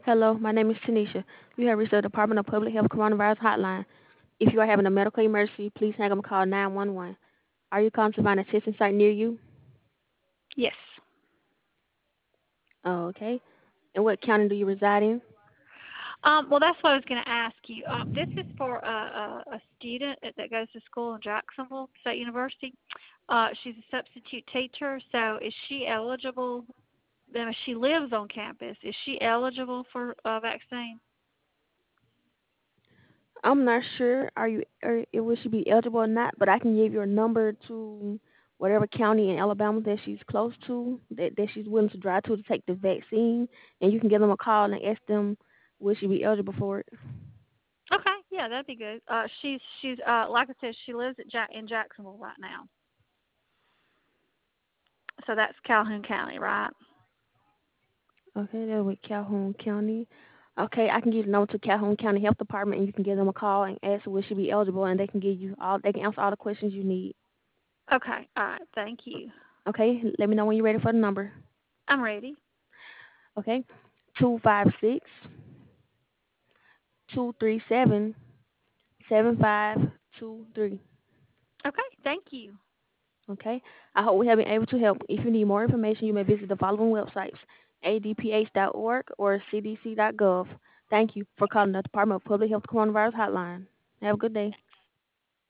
Hello, my name is Tanisha. You have reached the Department of Public Health Coronavirus Hotline. If you are having a medical emergency, please hang up and call 911. Are you calling to find a testing site near you? Yes. Oh, okay. And what county do you reside in? Well, that's what I was going to ask you. This is for a student that goes to school in Jacksonville State University. She's a substitute teacher, so is she eligible? Then she lives on campus. Is she eligible for a vaccine? I'm not sure will she be eligible or not, but I can give your number to whatever county in Alabama that she's close to, that she's willing to drive to take the vaccine, and you can give them a call and ask them will she be eligible for it. Okay, yeah, that'd be good. She's like I said, she lives in Jacksonville right now. So that's Calhoun County, right? Okay, that's with Calhoun County. Okay, I can give the number to Calhoun County Health Department, and you can give them a call and ask will she be eligible, and they can answer all the questions you need. Okay, all right. Thank you. Okay, let me know when you're ready for the number. I'm ready. Okay, 256-237-7523. Okay, thank you. Okay, I hope we have been able to help. If you need more information, you may visit the following websites: adph.org or cdc.gov. Thank you for calling the Department of Public Health Coronavirus Hotline. Have a good day.